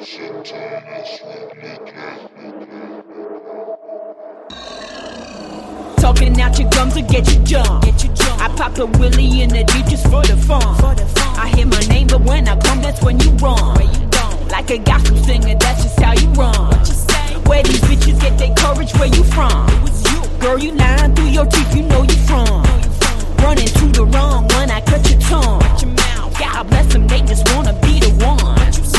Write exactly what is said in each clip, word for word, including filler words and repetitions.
Talking out your gums to get you jump. I pop a willy in the deep just for the fun. I hear my name, but when I come, that's when you run. Like a gospel singer, that's just how you run. Where these bitches get their courage, where you from? Girl, you lying through your teeth, you know you from. Running to the wrong one, I cut your tongue. God bless them, they just wanna be the one.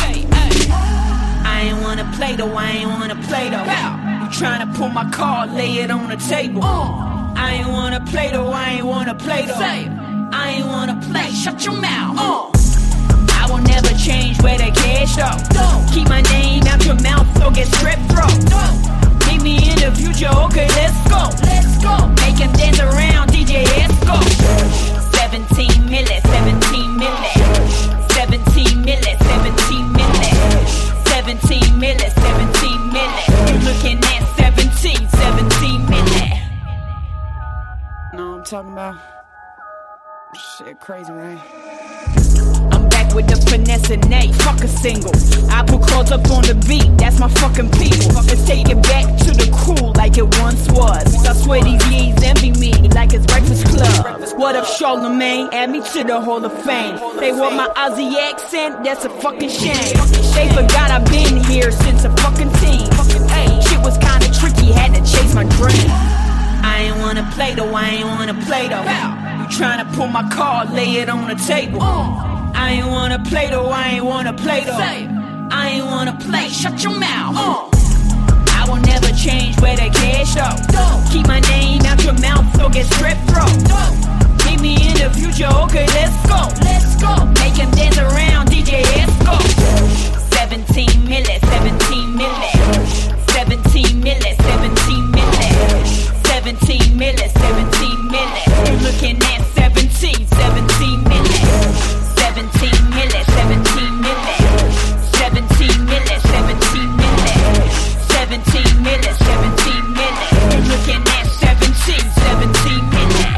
I ain't wanna play though, I ain't wanna play though. You tryna pull my card, lay it on the table. I ain't wanna play though, I ain't wanna play though. I ain't wanna play, shut your mouth. Uh. I will never change where the cash though. Keep my name out your mouth, so get strep throat. Meet me in the future, okay, let's go. Let's go. Make him dance around, D J, let's go. seventeen milli, seventeen milli. seventeen milli, seventeen milli. seventeen milli, seventeen milli. You looking at seventeen, seventeen milli. Know what I'm talking about? Shit crazy, man. I'm back with the finesse and A, fuck a single. I put chords up on the beat, that's my fucking people. Let's take it back to the cool like it once was. I swear these years envy me like it's Breakfast Club. What up, Charlemagne? Add me to the Hall of Fame. They want my Aussie accent, that's a fucking shame. They forgot I've been here since a fucking teen. Hey, shit was kinda tricky, had to chase my dream. I ain't wanna play though, I ain't wanna play though. You tryna pull my card, lay it on the table. I ain't wanna play though, I ain't wanna play though. I ain't wanna play, shut your mouth. Uh. I will never change where the cash though. Keep my name out your mouth, so get strep throat. Meet me in the future, okay, let's go. Let's go. Make him dance around, D J, let's go. seventeen milli, seventeen milli. seventeen milli, seventeen milli. seventeen milli, seventeen milli. You looking at seventeen, seventeen milli. seventeen milli, seventeen milli. seventeen milli, seventeen milli. seventeen milli, seventeen milli. You looking at seventeen, seventeen milli.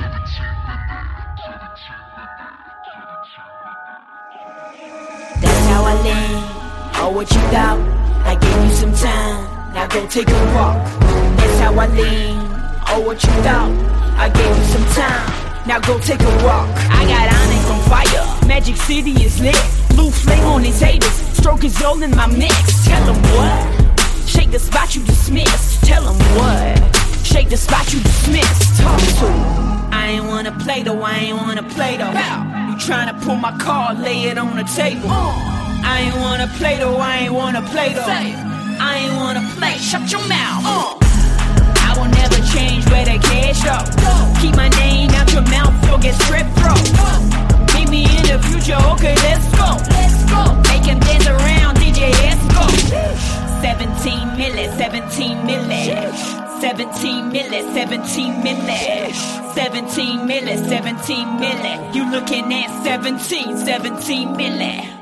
That's how I lean. Oh, what you doubt? I gave you some time. Now go take a walk. That's how I lean. Oh, what you doubt? I gave you some time. Now go take a walk. I got Onyx on fire. Magic City is lit. Blue flame on these haters. Stroke is all in my mix. Tell them what? Shake the spot you dismiss. Tell them what? Shake the spot you dismiss. Talk to them. I ain't wanna play though, I ain't wanna play though. You tryna pull my card, lay it on the table. I ain't wanna play though, I ain't wanna play though. I ain't wanna play, shut your mouth. Uh. I will never change where the cash though. Keep my name out your mouth, so get strep throat. Meet me in the future, okay, let's go. Let's go. Make him dance around, D J, let's go. seventeen milli, seventeen milli. seventeen milli, seventeen milli. seventeen milli, seventeen milli. You looking at seventeen, seventeen milli.